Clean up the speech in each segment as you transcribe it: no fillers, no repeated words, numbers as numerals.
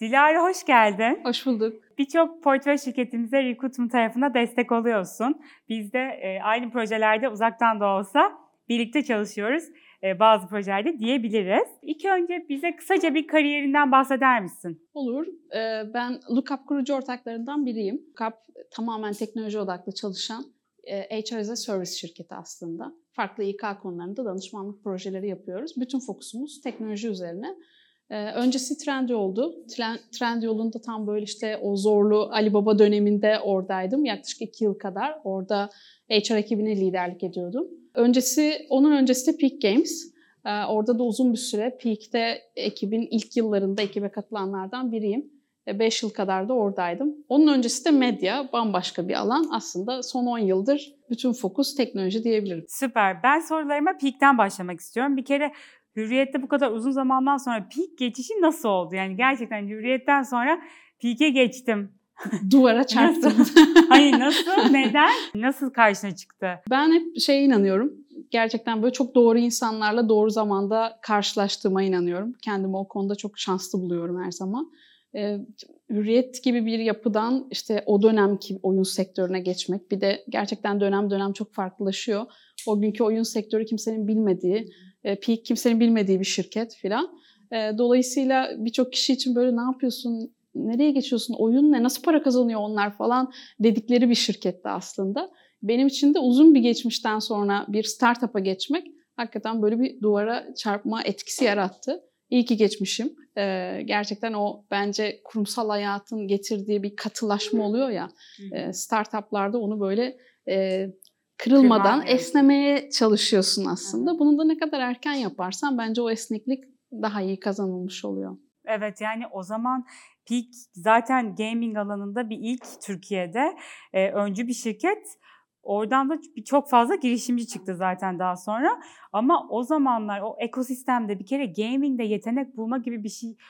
Dilara hoş geldin. Hoş bulduk. Birçok portföy şirketimize recruitment tarafında destek oluyorsun. Biz de aynı projelerde uzaktan da olsa birlikte çalışıyoruz. Bazı projelerde diyebiliriz. İlk önce bize kısaca bir kariyerinden bahseder misin? Olur. Ben Lookup kurucu ortaklarından biriyim. Lookup tamamen teknoloji odaklı çalışan HR as a Service şirketi aslında. Farklı İK konularında danışmanlık projeleri yapıyoruz. Bütün fokusumuz teknoloji üzerine. Öncesi Trendyol'du. Trendyol'un tam böyle işte o zorlu Alibaba döneminde oradaydım. Yaklaşık 2 yıl kadar orada HR ekibine liderlik ediyordum. Onun öncesi de Peak Games. Orada da uzun bir süre Peak'te ekibin ilk yıllarında ekibe katılanlardan biriyim. 5 yıl kadar da oradaydım. Onun öncesi de medya, bambaşka bir alan. Aslında son 10 yıldır bütün fokus teknoloji diyebilirim. Süper. Ben sorularıma Peak'ten başlamak istiyorum. Bir kere Hürriyet'te bu kadar uzun zamandan sonra Peak geçişi nasıl oldu? Yani gerçekten Hürriyet'ten sonra Peak'e geçtim. Duvara çarptım. Hayır, nasıl? Neden? Nasıl karşına çıktı? Ben hep inanıyorum. Gerçekten böyle çok doğru insanlarla doğru zamanda karşılaştığıma inanıyorum. Kendimi o konuda çok şanslı buluyorum her zaman. Hürriyet gibi bir yapıdan işte o dönemki oyun sektörüne geçmek, bir de gerçekten dönem dönem çok farklılaşıyor. O günkü oyun sektörü kimsenin bilmediği, Peak kimsenin bilmediği bir şirket filan. Dolayısıyla birçok kişi için böyle ne yapıyorsun, nereye geçiyorsun, oyun ne, nasıl para kazanıyor onlar falan dedikleri bir şirketti aslında. Benim için de uzun bir geçmişten sonra bir startup'a geçmek hakikaten böyle bir duvara çarpma etkisi yarattı. İyi ki geçmişim. Gerçekten o bence kurumsal hayatın getirdiği bir katılaşma oluyor ya. Startup'larda onu böyle kırılmadan esnemeye çalışıyorsun aslında. Bunu da ne kadar erken yaparsan bence o esneklik daha iyi kazanılmış oluyor. Evet, yani o zaman Peak zaten gaming alanında bir ilk Türkiye'de öncü bir şirket. Oradan da çok fazla girişimci çıktı zaten daha sonra. Ama o zamanlar o ekosistemde bir kere gaming'de yetenek bulma gibi bir şey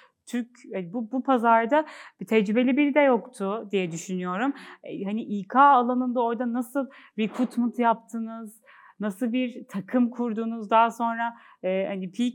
bu pazarda bir tecrübeli biri de yoktu diye düşünüyorum. Hani İK alanında orada nasıl recruitment yaptınız? Nasıl bir takım kurdunuz? Daha sonra hani Peak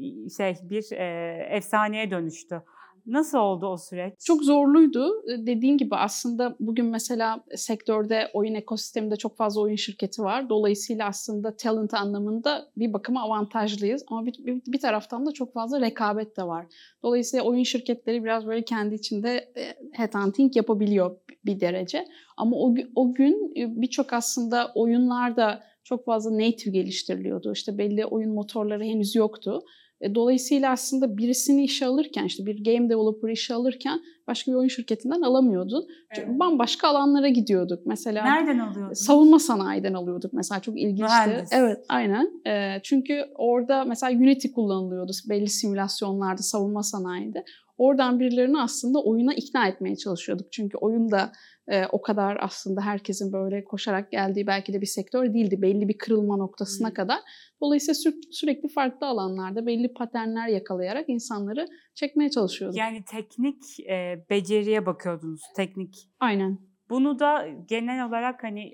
bir efsaneye dönüştü. Nasıl oldu o süreç? Çok zorluydu. Dediğin gibi aslında bugün mesela sektörde, oyun ekosisteminde çok fazla oyun şirketi var. Dolayısıyla aslında talent anlamında bir bakıma avantajlıyız. Ama bir taraftan da çok fazla rekabet de var. Dolayısıyla oyun şirketleri biraz böyle kendi içinde headhunting yapabiliyor bir derece. Ama o gün birçok aslında oyunlarda çok fazla native geliştiriliyordu. İşte belli oyun motorları henüz yoktu. Dolayısıyla aslında birisini işe alırken, işte bir game developer işe alırken başka bir oyun şirketinden alamıyordun. Evet. Bambaşka alanlara gidiyorduk. Mesela nereden alıyordun? Savunma sanayiden alıyorduk mesela, çok ilginçti. Mühendis. Evet, aynen. Çünkü orada mesela Unity kullanılıyordu belli simülasyonlarda, savunma sanayide. Oradan birilerini aslında oyuna ikna etmeye çalışıyorduk. Çünkü oyun da o kadar aslında herkesin böyle koşarak geldiği belki de bir sektör değildi. Belli bir kırılma noktasına kadar. Dolayısıyla sürekli farklı alanlarda belli paternler yakalayarak insanları çekmeye çalışıyorduk. Yani teknik beceriye bakıyordunuz, teknik. Aynen. Bunu da genel olarak hani...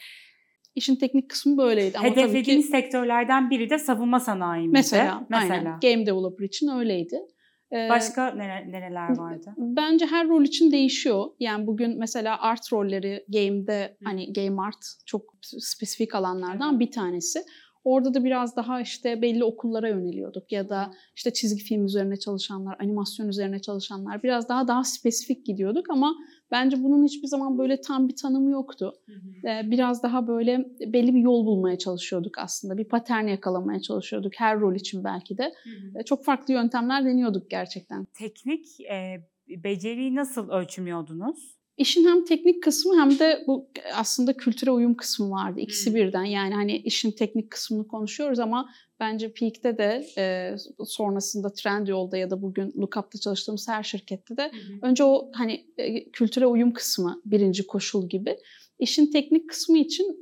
İşin teknik kısmı böyleydi. Ama hedeflediğiniz sektörlerden biri de savunma sanayi miydi? Mesela. Aynen. Game developer için öyleydi. Başka nereler vardı? Bence her rol için değişiyor. Yani bugün mesela art rolleri game'de, hani game art çok spesifik alanlardan bir tanesi. Orada da biraz daha işte belli okullara yöneliyorduk ya da işte çizgi film üzerine çalışanlar, animasyon üzerine çalışanlar biraz daha spesifik gidiyorduk ama bence bunun hiçbir zaman böyle tam bir tanımı yoktu. Biraz daha böyle belli bir yol bulmaya çalışıyorduk aslında. Bir patern yakalamaya çalışıyorduk her rol için belki de. Çok farklı yöntemler deniyorduk gerçekten. Teknik beceriyi nasıl ölçümlüyordunuz? İşin hem teknik kısmı hem de bu aslında kültüre uyum kısmı vardı. İkisi birden. Yani hani işin teknik kısmını konuşuyoruz ama bence Peak'te de sonrasında Trendyol'da ya da bugün Lookup'ta çalıştığımız her şirkette de önce o hani kültüre uyum kısmı birinci koşul gibi. İşin teknik kısmı için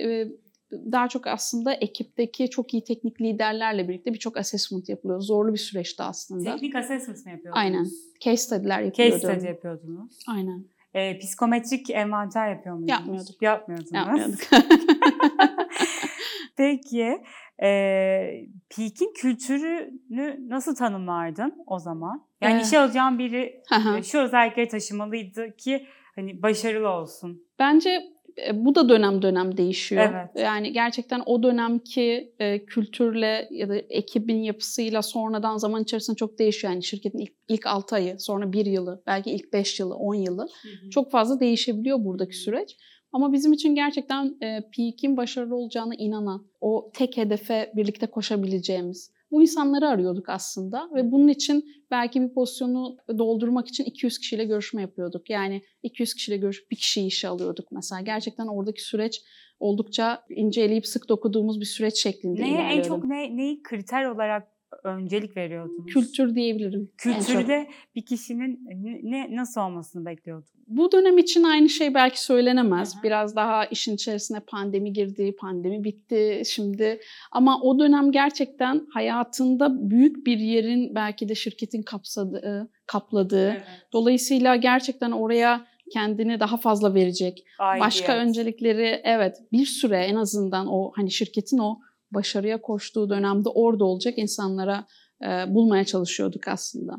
daha çok aslında ekipteki çok iyi teknik liderlerle birlikte birçok assessment yapılıyor. Zorlu bir süreçti aslında. Teknik assessment mi yapıyordunuz? Aynen. Case study'ler yapıyorduk. Case study yapıyordunuz. Aynen. Psikometrik envanter yapıyor muydunuz? Yapmıyorduk. Peki, Peak'in kültürünü nasıl tanımlardın o zaman? Yani işe alacağım biri Hı hı. şu özellikleri taşımalıydı ki hani başarılı olsun. Bence bu da dönem dönem değişiyor. Evet. Yani gerçekten o dönemki kültürle ya da ekibin yapısıyla sonradan zaman içerisinde çok değişiyor. Yani şirketin ilk 6 ayı, sonra 1 yılı, belki ilk 5 yılı, 10 yılı çok fazla değişebiliyor buradaki süreç. Ama bizim için gerçekten Peak'in başarılı olacağına inanan, o tek hedefe birlikte koşabileceğimiz bu insanları arıyorduk aslında ve bunun için belki bir pozisyonu doldurmak için 200 kişiyle görüşme yapıyorduk. Yani 200 kişiyle görüşüp bir kişiyi işe alıyorduk mesela. Gerçekten oradaki süreç oldukça inceleyip sık dokuduğumuz bir süreç şeklinde Neye en ilerliyordu. çok neyi kriter olarak öncelik veriyordunuz? Kültür diyebilirim. Kültürde bir kişinin nasıl olmasını bekliyordun? Bu dönem için aynı şey belki söylenemez. Hı hı. Biraz daha işin içerisine pandemi girdi, pandemi bitti şimdi. Ama o dönem gerçekten hayatında büyük bir yerin belki de şirketin kapladığı. Evet. Dolayısıyla gerçekten oraya kendini daha fazla verecek. Başka Aidiyet. öncelikleri bir süre en azından o hani şirketin o başarıya koştuğu dönemde orada olacak insanlara bulmaya çalışıyorduk aslında.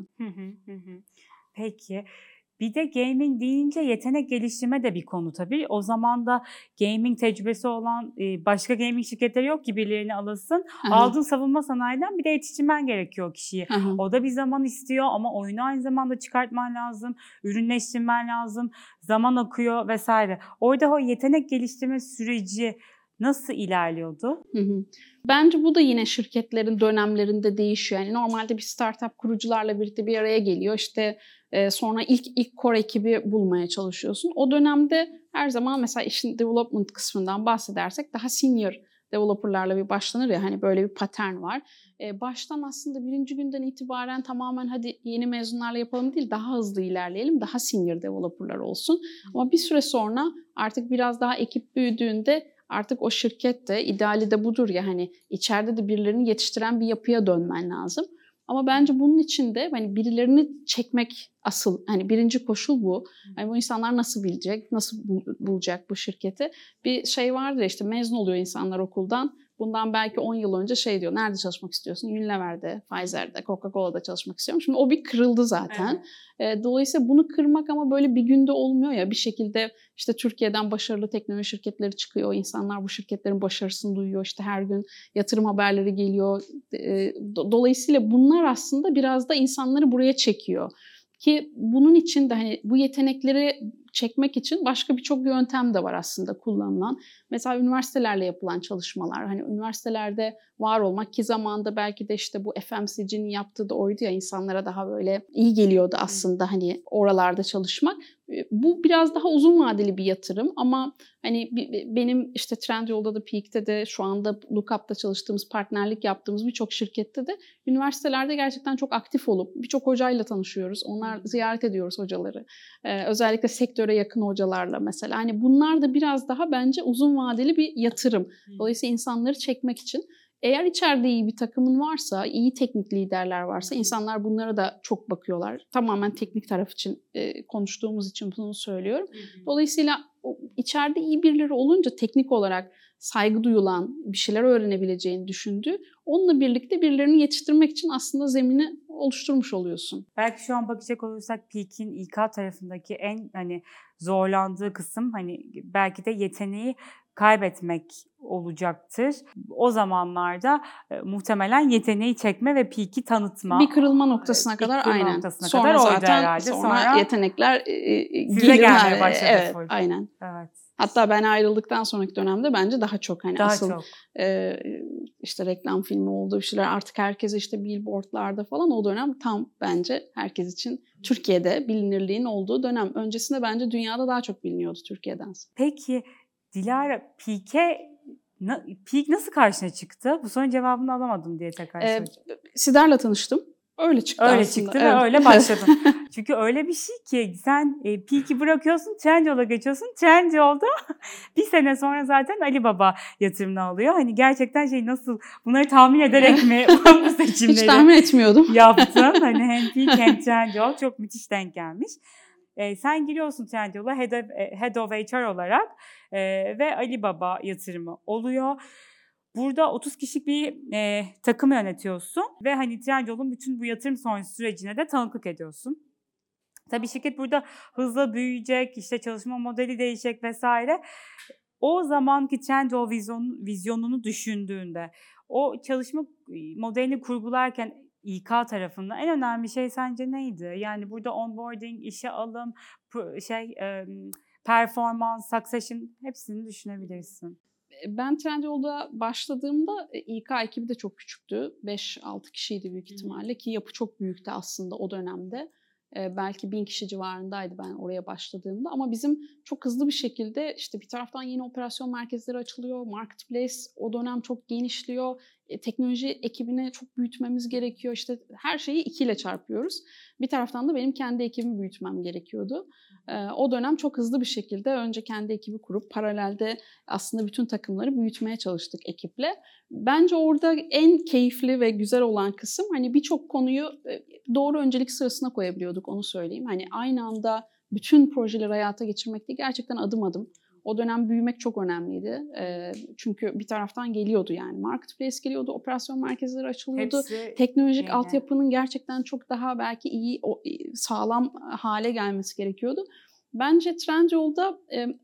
Peki. Bir de gaming deyince yetenek geliştirme de bir konu tabii. O zaman da gaming tecrübesi olan başka gaming şirketleri yok ki birilerini alasın. Aldığın savunma sanayiden bir de yetiştirmen gerekiyor o kişiyi. O da bir zaman istiyor ama oyunu aynı zamanda çıkartman lazım, ürünleştirmen lazım, zaman akıyor vesaire. Orada o yetenek geliştirme süreci nasıl ilerliyordu? Bence bu da yine şirketlerin dönemlerinde değişiyor. Yani normalde bir startup kurucularla birlikte bir araya geliyor. İşte sonra ilk core ekibi bulmaya çalışıyorsun. O dönemde her zaman mesela işin development kısmından bahsedersek daha senior developerlarla bir başlanır ya, hani böyle bir patern var. Baştan aslında birinci günden itibaren tamamen hadi yeni mezunlarla yapalım değil, daha hızlı ilerleyelim, daha senior developerlar olsun. Ama bir süre sonra artık biraz daha ekip büyüdüğünde artık o şirket de ideali de budur ya, hani içeride de birilerini yetiştiren bir yapıya dönmen lazım. Ama bence bunun için de hani birilerini çekmek asıl, hani birinci koşul bu. Yani bu insanlar nasıl bilecek, nasıl bulacak bu şirketi? Bir şey vardır işte, mezun oluyor insanlar okuldan. Bundan belki 10 yıl önce diyor, nerede çalışmak istiyorsun? Unilever'de, Pfizer'de, Coca-Cola'da çalışmak istiyorum. Şimdi o bir kırıldı zaten. Evet. Dolayısıyla bunu kırmak ama böyle bir günde olmuyor ya, bir şekilde işte Türkiye'den başarılı teknoloji şirketleri çıkıyor. İnsanlar bu şirketlerin başarısını duyuyor. İşte her gün yatırım haberleri geliyor. Dolayısıyla bunlar aslında biraz da insanları buraya çekiyor. Ki bunun için de hani bu yetenekleri çekmek için başka birçok yöntem de var aslında kullanılan. Mesela üniversitelerle yapılan çalışmalar. Hani üniversitelerde var olmak, ki zamanında belki de işte bu FMCG'nin yaptığı da oydu ya, insanlara daha böyle iyi geliyordu aslında hani oralarda çalışmak. Bu biraz daha uzun vadeli bir yatırım ama hani benim işte Trendyol'da da, Peak'te de, şu anda Lookup'ta çalıştığımız, partnerlik yaptığımız birçok şirkette de üniversitelerde gerçekten çok aktif olup birçok hocayla tanışıyoruz. Onlar ziyaret ediyoruz hocaları. Özellikle sektöre yakın hocalarla mesela. Hani bunlar da biraz daha bence uzun vadeli bir yatırım. Dolayısıyla insanları çekmek için. Eğer içeride iyi bir takımın varsa, iyi teknik liderler varsa, insanlar bunlara da çok bakıyorlar. Tamamen teknik taraf için konuştuğumuz için bunu söylüyorum. Dolayısıyla içeride iyi birileri olunca, teknik olarak saygı duyulan, bir şeyler öğrenebileceğini düşündüğü, onunla birlikte birilerini yetiştirmek için aslında zemini oluşturmuş oluyorsun. Belki şu an bakacak olursak Peak'in İK tarafındaki en hani zorlandığı kısım hani belki de yeteneği kaybetmek olacaktır. O zamanlarda muhtemelen yeteneği çekme ve Peak'i tanıtma. Bir kırılma noktasına kadar aynen. Noktasına Sonra kadar oydu zaten herhalde. sonra yetenekler size gelmeye başladı. Evet, aynen. Evet. Hatta ben ayrıldıktan sonraki dönemde bence daha çok hani daha asıl çok. İşte reklam filmi olduğu bir şeyler, artık herkes işte billboardlarda falan, o dönem tam bence herkes için Türkiye'de bilinirliğin olduğu dönem. Öncesinde bence dünyada daha çok biliniyordu Türkiye'den. Peki Dilara, Peak nasıl karşına çıktı? Bu sorunun cevabını alamadım diye tekrar soracağım. Sider'le tanıştım. Öyle çıktı öyle aslında. Çıktı ve öyle başladın. Çünkü öyle bir şey ki sen Peak'i bırakıyorsun, Trendyol'a geçiyorsun. Trendyol'da bir sene sonra zaten Ali Baba yatırımını alıyor. Hani gerçekten nasıl, bunları tahmin ederek mi bu seçimleri hiç tahmin etmiyordum. yaptın? Hani hem Peak hem Trendyol çok müthiş denk gelmiş. Sen giriyorsun Trendyol'a Head of HR olarak ve Ali Baba yatırımı oluyor. Burada 30 kişilik bir takım yönetiyorsun ve hani Trendyol'un bütün bu yatırım sonrası sürecine de tanıklık ediyorsun. Tabii şirket burada hızla büyüyecek, işte çalışma modeli değişecek vesaire. O zamanki Trendyol vizyonunu düşündüğünde, o çalışma modelini kurgularken İK tarafında en önemli şey sence neydi? Yani burada onboarding, işe alım, performans, succession hepsini düşünebilirsin. Ben Trendyol'da başladığımda İK ekibi de çok küçüktü. 5-6 kişiydi büyük ihtimalle ki yapı çok büyüktü aslında o dönemde. Belki 1000 kişi civarındaydı ben oraya başladığımda ama bizim çok hızlı bir şekilde işte bir taraftan yeni operasyon merkezleri açılıyor, marketplace o dönem çok genişliyor, teknoloji ekibini çok büyütmemiz gerekiyor, işte her şeyi 2 ile çarpıyoruz. Bir taraftan da benim kendi ekibimi büyütmem gerekiyordu. O dönem çok hızlı bir şekilde önce kendi ekibi kurup paralelde aslında bütün takımları büyütmeye çalıştık ekiple. Bence orada en keyifli ve güzel olan kısım hani birçok konuyu doğru öncelik sırasına koyabiliyorduk, onu söyleyeyim. Hani aynı anda bütün projeleri hayata geçirmek değil, gerçekten adım adım. O dönem büyümek çok önemliydi. Çünkü bir taraftan geliyordu yani marketplace geliyordu, operasyon merkezleri açılıyordu. Hepsi Teknolojik yeni. altyapının gerçekten çok daha belki iyi, sağlam hale gelmesi gerekiyordu. Bence Trendyol'da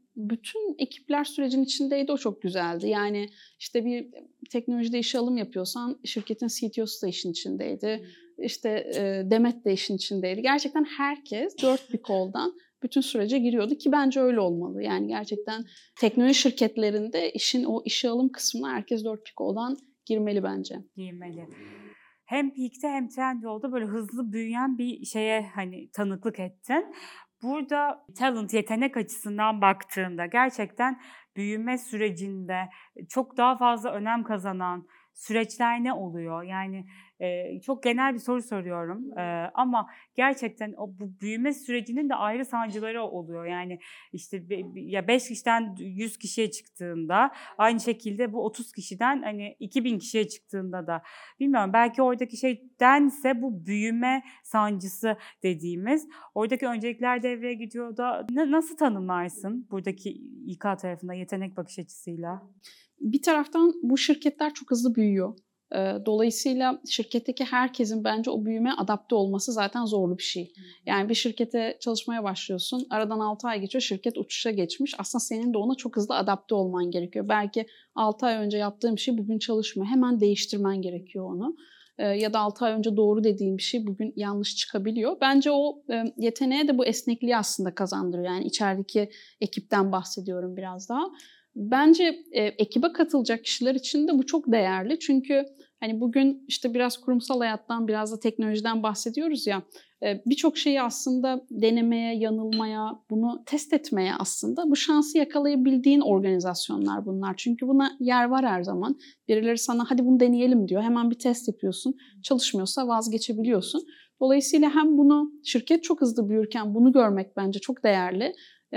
bütün ekipler sürecin içindeydi, o çok güzeldi. Yani işte bir teknolojide işe alım yapıyorsan şirketin CTO'su da işin içindeydi. İşte Demet de işin içindeydi. Gerçekten herkes dört bir koldan bütün sürece giriyordu ki bence öyle olmalı. Yani gerçekten teknoloji şirketlerinde işin o işe alım kısmına herkes dört bir koldan girmeli bence. Girmeli. Hem Peak'te hem Trendyol'da böyle hızlı büyüyen bir şeye hani tanıklık ettin. Burada talent, yetenek açısından baktığında gerçekten büyüme sürecinde çok daha fazla önem kazanan süreçler ne oluyor? Yani çok genel bir soru soruyorum ama gerçekten bu büyüme sürecinin de ayrı sancıları oluyor. Yani işte ya 5 kişiden 100 kişiye çıktığında aynı şekilde bu 30 kişiden hani 2000 kişiye çıktığında da bilmiyorum belki oradaki şeydense bu büyüme sancısı dediğimiz oradaki öncelikler devreye gidiyor da nasıl tanımlarsın buradaki İK tarafında yetenek bakış açısıyla? Bir taraftan bu şirketler çok hızlı büyüyor. Dolayısıyla şirketteki herkesin bence o büyümeye adapte olması zaten zorlu bir şey. Yani bir şirkete çalışmaya başlıyorsun, aradan 6 ay geçiyor, şirket uçuşa geçmiş. Aslında senin de ona çok hızlı adapte olman gerekiyor. Belki 6 ay önce yaptığın bir şey bugün çalışmıyor. Hemen değiştirmen gerekiyor onu. Ya da 6 ay önce doğru dediğin bir şey bugün yanlış çıkabiliyor. Bence o yeteneğe de bu esnekliği aslında kazandırıyor. Yani içerideki ekipten bahsediyorum biraz daha. Bence ekibe katılacak kişiler için de bu çok değerli. Çünkü hani bugün işte biraz kurumsal hayattan, biraz da teknolojiden bahsediyoruz ya. Birçok şeyi aslında denemeye, yanılmaya, bunu test etmeye aslında bu şansı yakalayabildiğin organizasyonlar bunlar. Çünkü buna yer var her zaman. Birileri sana hadi bunu deneyelim diyor. Hemen bir test yapıyorsun. Çalışmıyorsa vazgeçebiliyorsun. Dolayısıyla hem bunu şirket çok hızlı büyürken bunu görmek bence çok değerli.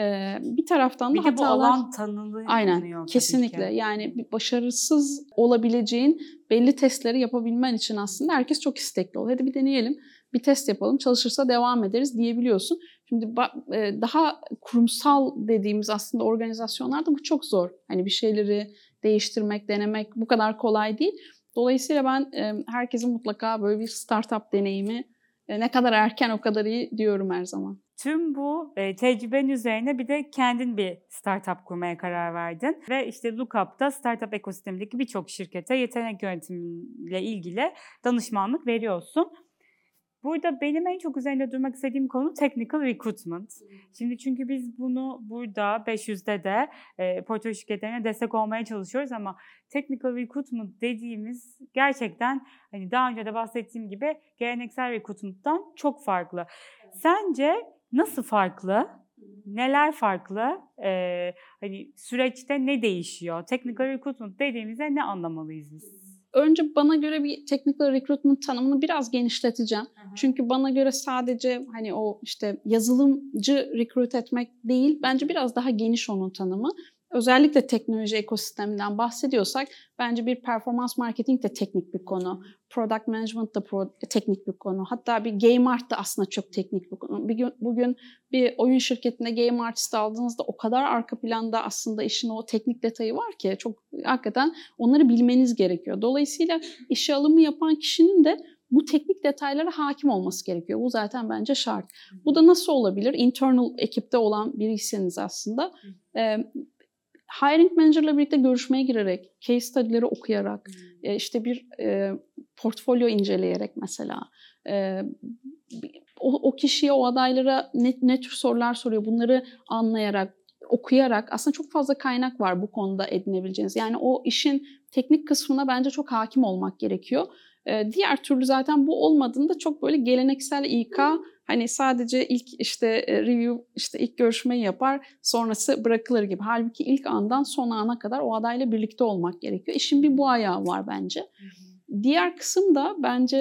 Bir taraftan da bir de bu hatalar... alan tanınıyor Aynen, kesinlikle. Yani başarısız olabileceğin belli testleri yapabilmen için aslında herkes çok istekli oluyor. Hadi bir deneyelim, bir test yapalım, çalışırsa devam ederiz diyebiliyorsun. Şimdi daha kurumsal dediğimiz aslında organizasyonlarda bu çok zor. Hani bir şeyleri değiştirmek, denemek bu kadar kolay değil. Dolayısıyla ben herkesin mutlaka böyle bir startup deneyimi ne kadar erken o kadar iyi diyorum her zaman. Tüm bu tecrübenin üzerine bir de kendin bir startup kurmaya karar verdin. Ve işte Lookup'ta startup ekosistemindeki birçok şirkete yetenek yönetimiyle ilgili danışmanlık veriyorsun. Burada benim en çok üzerinde durmak istediğim konu technical recruitment. Şimdi çünkü biz bunu burada 500'de de portföy şirketlerine destek olmaya çalışıyoruz ama technical recruitment dediğimiz gerçekten hani daha önce de bahsettiğim gibi geleneksel recruitment'tan çok farklı. Sence nasıl farklı? Neler farklı? Hani süreçte ne değişiyor? Technical recruitment dediğimizde ne anlamalıyız biz? Önce bana göre bir technical recruitment tanımını biraz genişleteceğim. Çünkü bana göre sadece hani o işte yazılımcı recruit etmek değil, bence biraz daha geniş onun tanımı. özellikle teknoloji ekosisteminden bahsediyorsak bence bir performans marketing de teknik bir konu. Product management da teknik bir konu. Hatta bir game art da aslında çok teknik bir konu. Bugün bir oyun şirketinde game artist aldığınızda o kadar arka planda aslında işin o teknik detayı var ki çok hakikaten onları bilmeniz gerekiyor. Dolayısıyla işe alımı yapan kişinin de bu teknik detaylara hakim olması gerekiyor. Bu zaten bence şart. Bu da nasıl olabilir? Internal ekipte olan biriyseniz aslında hiring manager'la birlikte görüşmeye girerek, case study'leri okuyarak, işte bir portfolyo inceleyerek mesela, o kişiye, o adaylara ne tür sorular soruyor bunları anlayarak, okuyarak aslında çok fazla kaynak var bu konuda edinebileceğiniz. Yani o işin teknik kısmına bence çok hakim olmak gerekiyor. Diğer türlü zaten bu olmadığında çok böyle geleneksel İK, hani sadece ilk işte review, işte ilk görüşmeyi yapar, sonrası bırakılır gibi. Halbuki ilk andan son ana kadar o adayla birlikte olmak gerekiyor. İşin bir bu ayağı var bence. Diğer kısım da bence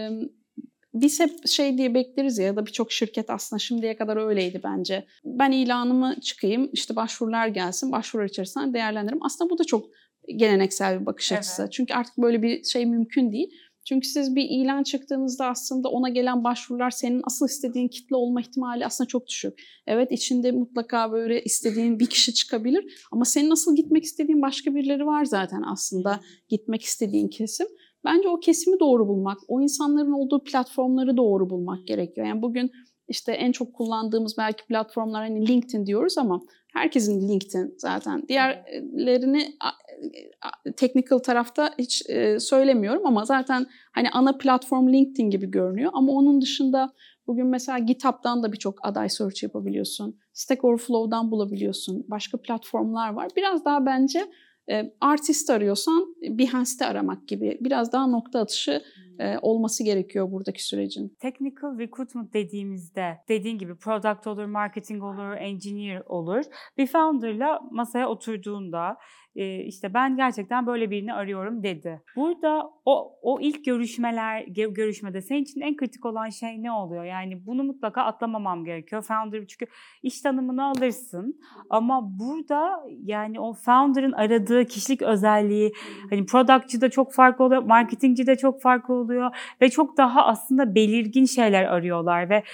biz hep şey diye bekleriz ya da birçok şirket aslında şimdiye kadar öyleydi bence. Ben ilanımı çıkayım, işte başvurular gelsin, başvurular içerisinden değerlendiririm. Aslında bu da çok geleneksel bir bakış açısı. Evet. Çünkü artık böyle bir şey mümkün değil. Çünkü siz bir ilan çıktığınızda aslında ona gelen başvurular senin asıl istediğin kitle olma ihtimali aslında çok düşük. Evet, içinde mutlaka böyle istediğin bir kişi çıkabilir ama senin asıl gitmek istediğin başka birileri var zaten aslında gitmek istediğin kesim. Bence o kesimi doğru bulmak, o insanların olduğu platformları doğru bulmak gerekiyor. Yani bugün işte en çok kullandığımız belki platformlar hani LinkedIn diyoruz ama herkesin LinkedIn zaten. Diğerlerini technical tarafta hiç söylemiyorum ama zaten hani ana platform LinkedIn gibi görünüyor. Ama onun dışında bugün mesela GitHub'dan da birçok aday search yapabiliyorsun. Stack Overflow'dan bulabiliyorsun. Başka platformlar var. Biraz daha bence artist arıyorsan Behance'te aramak gibi biraz daha nokta atışı olması gerekiyor buradaki sürecin. Technical recruitment dediğimizde dediğin gibi product olur, marketing olur, engineer olur. Bir founder'la masaya oturduğunda işte ben gerçekten böyle birini arıyorum dedi. Burada o ilk görüşmede senin için en kritik olan şey ne oluyor? Yani bunu mutlaka atlamamam gerekiyor. Founder çünkü iş tanımını alırsın ama burada yani o founder'ın aradığı kişilik özelliği hani productçı da çok farklı oluyor, marketingci de çok farklı oluyor ve çok daha aslında belirgin şeyler arıyorlar ve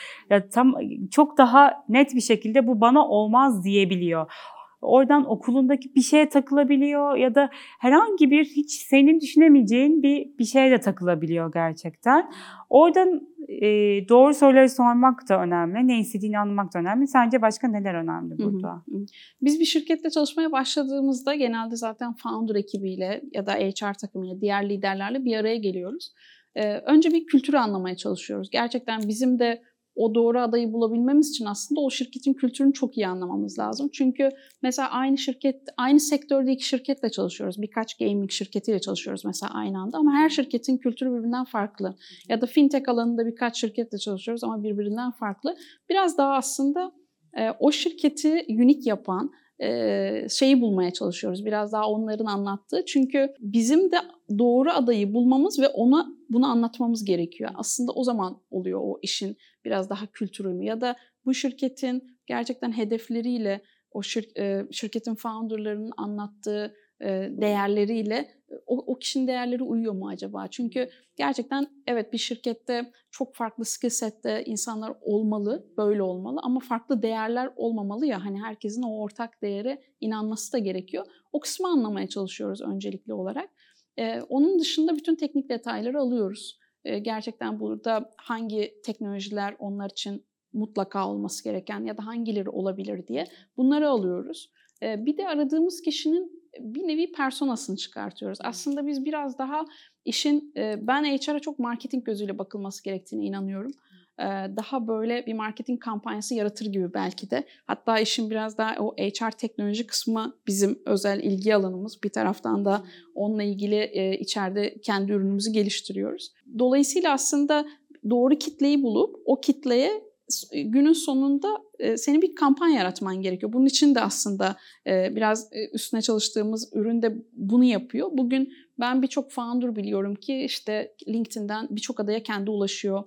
çok daha net bir şekilde bu bana olmaz diyebiliyor. Oradan okulundaki bir şeye takılabiliyor ya da herhangi bir hiç senin düşünemeyeceğin bir şeye de takılabiliyor gerçekten. Oradan doğru soruları sormak da önemli. Ne istediğini anlamak da önemli. Sence başka neler önemli burada? Biz bir şirkette çalışmaya başladığımızda genelde zaten founder ekibiyle ya da HR takımıyla, diğer liderlerle bir araya geliyoruz. Önce bir kültürü anlamaya çalışıyoruz. Gerçekten bizim de o doğru adayı bulabilmemiz için aslında o şirketin kültürünü çok iyi anlamamız lazım. Çünkü mesela aynı sektörde iki şirketle çalışıyoruz. Birkaç gaming şirketiyle çalışıyoruz mesela aynı anda ama her şirketin kültürü birbirinden farklı. Ya da fintech alanında birkaç şirketle çalışıyoruz ama birbirinden farklı. Biraz daha aslında o şirketi unique yapan şeyi bulmaya çalışıyoruz. Biraz daha onların anlattığı. Çünkü bizim de doğru adayı bulmamız ve bunu anlatmamız gerekiyor. Aslında o zaman oluyor o işin biraz daha kültürünü ya da bu şirketin gerçekten hedefleriyle o şirketin founderlarının anlattığı değerleriyle o kişinin değerleri uyuyor mu acaba? Çünkü gerçekten evet bir şirkette çok farklı skill sette insanlar olmalı, böyle olmalı ama farklı değerler olmamalı ya hani herkesin o ortak değere inanması da gerekiyor. O kısmı anlamaya çalışıyoruz öncelikli olarak. Onun dışında bütün teknik detayları alıyoruz. Gerçekten burada hangi teknolojiler onlar için mutlaka olması gereken ya da hangileri olabilir diye bunları alıyoruz. Bir de aradığımız kişinin bir nevi personasını çıkartıyoruz. Aslında biz biraz daha işin, ben HR'a çok marketing gözüyle bakılması gerektiğine inanıyorum. Daha böyle bir marketing kampanyası yaratır gibi belki de. Hatta işin biraz daha o HR teknoloji kısmı bizim özel ilgi alanımız. Bir taraftan da onunla ilgili içeride kendi ürünümüzü geliştiriyoruz. Dolayısıyla aslında doğru kitleyi bulup o kitleye günün sonunda senin bir kampanya yaratman gerekiyor. Bunun için de aslında biraz üstüne çalıştığımız ürün de bunu yapıyor. Bugün ben birçok founder biliyorum ki işte LinkedIn'den birçok adaya kendi ulaşıyor.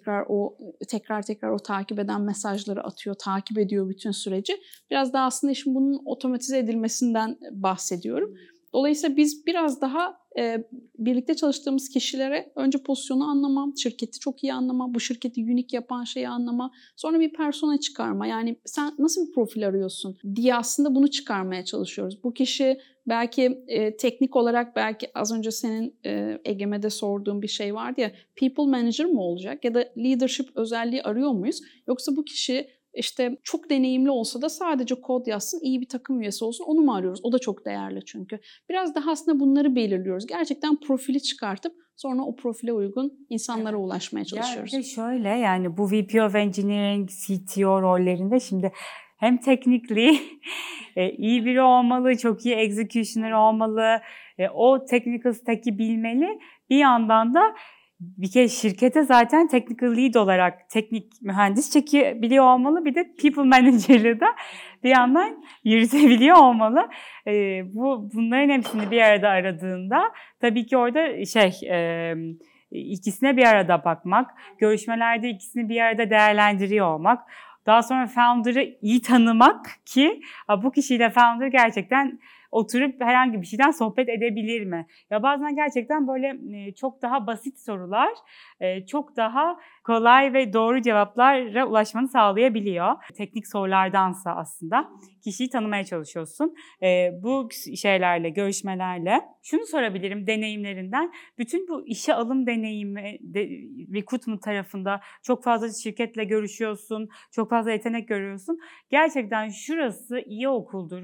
Tekrar o takip eden mesajları atıyor, takip ediyor bütün süreci. Biraz daha aslında işin bunun otomatize edilmesinden bahsediyorum. Dolayısıyla biz biraz daha birlikte çalıştığımız kişilere önce pozisyonu anlama, şirketi çok iyi anlama, bu şirketi unique yapan şeyi anlama, sonra bir persona çıkarma. Yani sen nasıl bir profil arıyorsun diye aslında bunu çıkarmaya çalışıyoruz. Bu kişi belki teknik olarak belki az önce senin Egeme'de sorduğun bir şey vardı ya, people manager mı olacak ya da leadership özelliği arıyor muyuz? Yoksa bu kişi İşte çok deneyimli olsa da sadece kod yazsın, iyi bir takım üyesi olsun, onu mu arıyoruz? O da çok değerli çünkü. Biraz daha aslında bunları belirliyoruz. Gerçekten profili çıkartıp sonra o profile uygun insanlara ulaşmaya çalışıyoruz. Ya şöyle, yani bu VP of Engineering, CTO rollerinde şimdi hem technically iyi biri olmalı, çok iyi executioner olmalı, o technical stack'i bilmeli. Bir yandan da bir kere şirkete zaten technical lead olarak teknik mühendis çekebiliyor olmalı. Bir de people manager'ı da bir yandan yürütebiliyor olmalı. Bunların hepsini bir arada aradığında tabii ki orada ikisine bir arada bakmak, görüşmelerde ikisini bir arada değerlendiriyor olmak, daha sonra founder'ı iyi tanımak ki bu kişiyle founder gerçekten oturup herhangi bir şeyden sohbet edebilir mi? Ya bazen gerçekten böyle çok daha basit sorular, çok daha kolay ve doğru cevaplara ulaşmanı sağlayabiliyor. Teknik sorulardansa aslında kişiyi tanımaya çalışıyorsun. Bu şeylerle, görüşmelerle. Şunu sorabilirim deneyimlerinden. Bütün bu işe alım deneyimi, recruitment tarafında çok fazla şirketle görüşüyorsun, çok fazla yetenek görüyorsun. Gerçekten şurası iyi okuldur,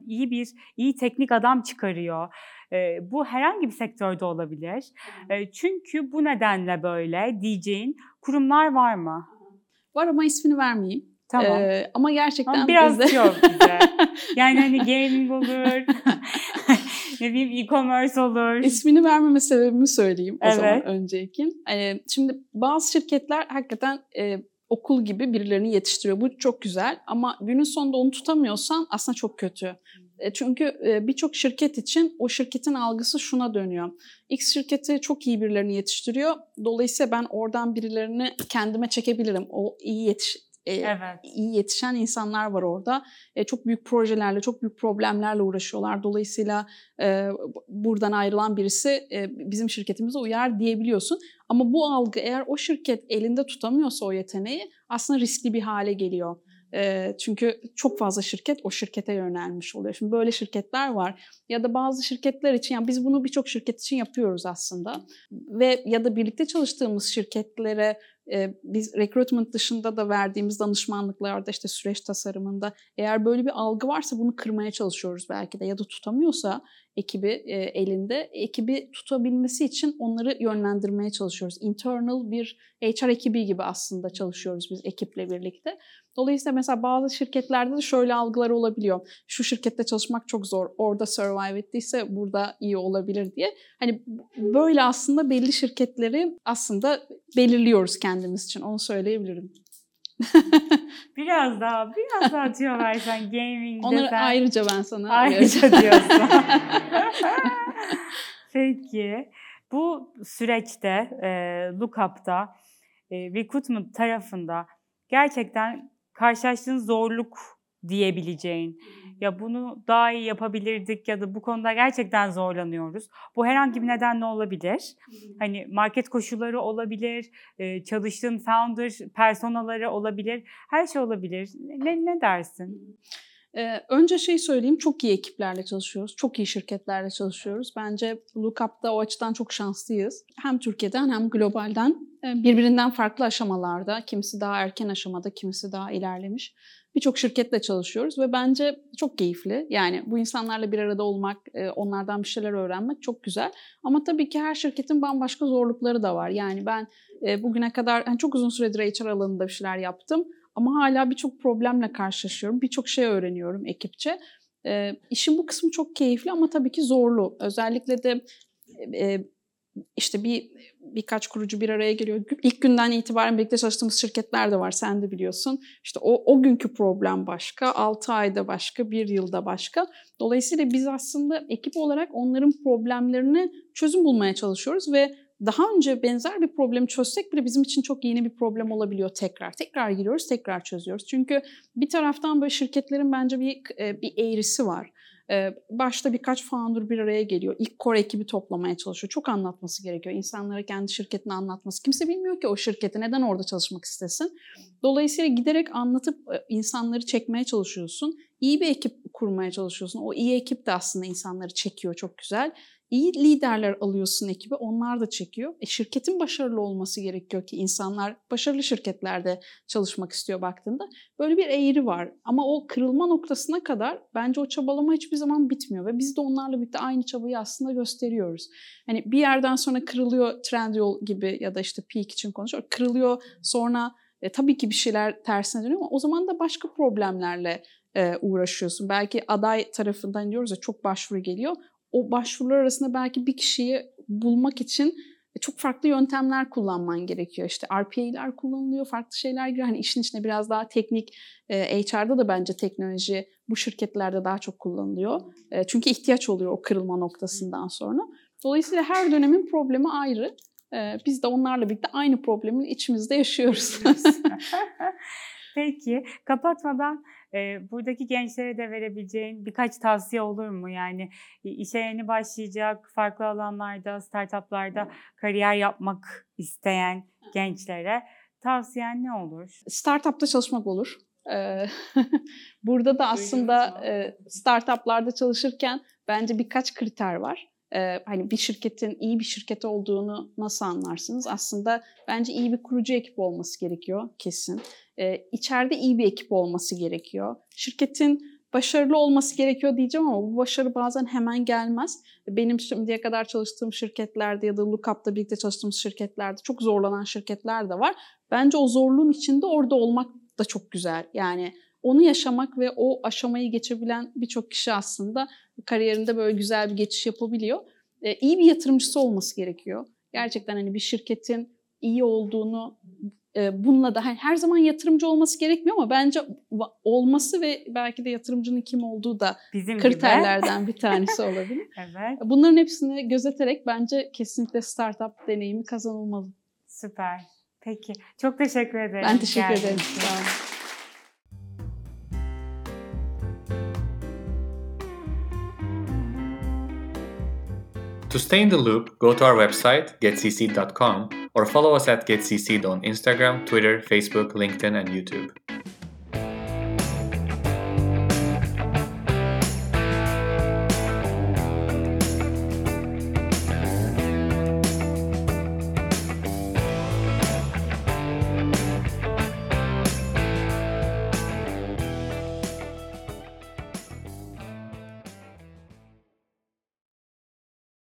iyi teknik adam çıkarıyor. Bu herhangi bir sektörde olabilir. Çünkü bu nedenle böyle diyeceğin kurumlar var mı? Var ama ismini vermeyeyim. Tamam. Ama gerçekten ama biraz bizde... diyor bize. Yani hani gaming olur, ne bileyim e-commerce olur. İsmini vermeme sebebimi söyleyeyim o zaman Evet. önceki. Şimdi bazı şirketler hakikaten okul gibi birilerini yetiştiriyor. Bu çok güzel ama günün sonunda onu tutamıyorsan aslında çok kötü. Çünkü birçok şirket için o şirketin algısı şuna dönüyor. X şirketi çok iyi birilerini yetiştiriyor. Dolayısıyla ben oradan birilerini kendime çekebilirim. O iyi Evet. iyi yetişen insanlar var orada. Çok büyük projelerle, çok büyük problemlerle uğraşıyorlar. Dolayısıyla buradan ayrılan birisi bizim şirketimize uyar diyebiliyorsun. Ama bu algı eğer o şirket elinde tutamıyorsa o yeteneği aslında riskli bir hale geliyor. Çünkü çok fazla şirket o şirkete yönelmiş oluyor. Şimdi böyle şirketler var. Ya da bazı şirketler için, yani biz bunu birçok şirket için yapıyoruz aslında. Ve ya da birlikte çalıştığımız şirketlere biz recruitment dışında da verdiğimiz danışmanlıklarda, işte süreç tasarımında eğer böyle bir algı varsa bunu kırmaya çalışıyoruz belki de. Ya da tutamıyorsa ekibi elinde, ekibi tutabilmesi için onları yönlendirmeye çalışıyoruz. Internal bir HR ekibi gibi aslında çalışıyoruz biz ekiple birlikte. Dolayısıyla mesela bazı şirketlerde de şöyle algılar olabiliyor. Şu şirkette çalışmak çok zor, orada survive ettiyse burada iyi olabilir diye. Hani böyle aslında belli şirketleri aslında belirliyoruz kendimiz için, onu söyleyebilirim. Biraz daha tüyo versen gaming'de Onları sen... ayrıca ben sana Ayrıca diyorsun. Peki, bu süreçte, Lookup'ta, recruitment tarafında gerçekten karşılaştığın zorluk diyebileceğin, ya bunu daha iyi yapabilirdik ya da bu konuda gerçekten zorlanıyoruz. Bu herhangi bir nedenle olabilir. Hani market koşulları olabilir, çalıştığın founder personaları olabilir, her şey olabilir. Ne dersin? Önce söyleyeyim, çok iyi ekiplerle çalışıyoruz, çok iyi şirketlerle çalışıyoruz. Bence Lookup'ta o açıdan çok şanslıyız. Hem Türkiye'den hem globalden birbirinden farklı aşamalarda, kimisi daha erken aşamada, kimisi daha ilerlemiş. Birçok şirketle çalışıyoruz ve bence çok keyifli. Yani bu insanlarla bir arada olmak, onlardan bir şeyler öğrenmek çok güzel. Ama tabii ki her şirketin bambaşka zorlukları da var. Yani ben bugüne kadar çok uzun süredir HR alanında bir şeyler yaptım. Ama hala birçok problemle karşılaşıyorum. Birçok şey öğreniyorum ekipçe. İşin bu kısmı çok keyifli ama tabii ki zorlu. Özellikle de işte birkaç kurucu bir araya geliyor. İlk günden itibaren birlikte çalıştığımız şirketler de var, sen de biliyorsun. İşte o günkü problem başka, 6 ayda başka, 1 yılda başka. Dolayısıyla biz aslında ekip olarak onların problemlerine çözüm bulmaya çalışıyoruz ve daha önce benzer bir problemi çözsek bile bizim için çok yeni bir problem olabiliyor tekrar. Tekrar giriyoruz, tekrar çözüyoruz. Çünkü bir taraftan böyle şirketlerin bence bir eğrisi var. Başta birkaç founder bir araya geliyor. İlk core ekibi toplamaya çalışıyor. Çok anlatması gerekiyor. İnsanlara kendi şirketini anlatması. Kimse bilmiyor ki o şirketi neden orada çalışmak istesin. Dolayısıyla giderek anlatıp insanları çekmeye çalışıyorsun. İyi bir ekip kurmaya çalışıyorsun. O iyi ekip de aslında insanları çekiyor, çok güzel. İyi liderler alıyorsun ekibe, onlar da çekiyor. Şirketin başarılı olması gerekiyor ki insanlar başarılı şirketlerde çalışmak istiyor baktığında. Böyle bir eğri var ama o kırılma noktasına kadar bence o çabalama hiçbir zaman bitmiyor ve biz de onlarla birlikte aynı çabayı aslında gösteriyoruz. Hani bir yerden sonra kırılıyor, Trendyol gibi ya da işte Peak için konuşuyor, kırılıyor sonra tabii ki bir şeyler tersine dönüyor ama o zaman da başka problemlerle uğraşıyorsun. Belki aday tarafından diyoruz ya, çok başvuru geliyor. O başvurular arasında belki bir kişiyi bulmak için çok farklı yöntemler kullanman gerekiyor. İşte RPA'ler kullanılıyor, farklı şeyler giriyor. Hani işin içine biraz daha teknik, HR'da da bence teknoloji bu şirketlerde daha çok kullanılıyor. Çünkü ihtiyaç oluyor o kırılma noktasından sonra. Dolayısıyla her dönemin problemi ayrı. Biz de onlarla birlikte aynı problemin içimizde yaşıyoruz. Peki, kapatmadan buradaki gençlere de verebileceğin birkaç tavsiye olur mu? Yani işe yeni başlayacak, farklı alanlarda, startuplarda kariyer yapmak isteyen gençlere tavsiyen ne olur? Startup'ta çalışmak olur. Burada da aslında startup'larda çalışırken bence birkaç kriter var. Hani bir şirketin iyi bir şirket olduğunu nasıl anlarsınız? Aslında bence iyi bir kurucu ekip olması gerekiyor kesin. İçeride iyi bir ekip olması gerekiyor. Şirketin başarılı olması gerekiyor diyeceğim ama bu başarı bazen hemen gelmez. Benim şimdiye kadar çalıştığım şirketlerde ya da Lookup'ta birlikte çalıştığımız şirketlerde çok zorlanan şirketler de var. Bence o zorluğun içinde orada olmak da çok güzel. Yani onu yaşamak ve o aşamayı geçebilen birçok kişi aslında kariyerinde böyle güzel bir geçiş yapabiliyor. İyi bir yatırımcısı olması gerekiyor. Gerçekten hani bir şirketin iyi olduğunu bununla da her zaman yatırımcı olması gerekmiyor ama bence olması ve belki de yatırımcının kim olduğu da bizim kriterlerden bir tanesi olabilir. Evet. Bunların hepsini gözeterek bence kesinlikle startup deneyimi kazanılmalı. Süper. Peki. Çok teşekkür ederim. Ben teşekkür ederim. Sağ olun. To stay in the loop, go to our website, getcc'd.com, or follow us at getcc'd on Instagram, Twitter, Facebook, LinkedIn, and YouTube.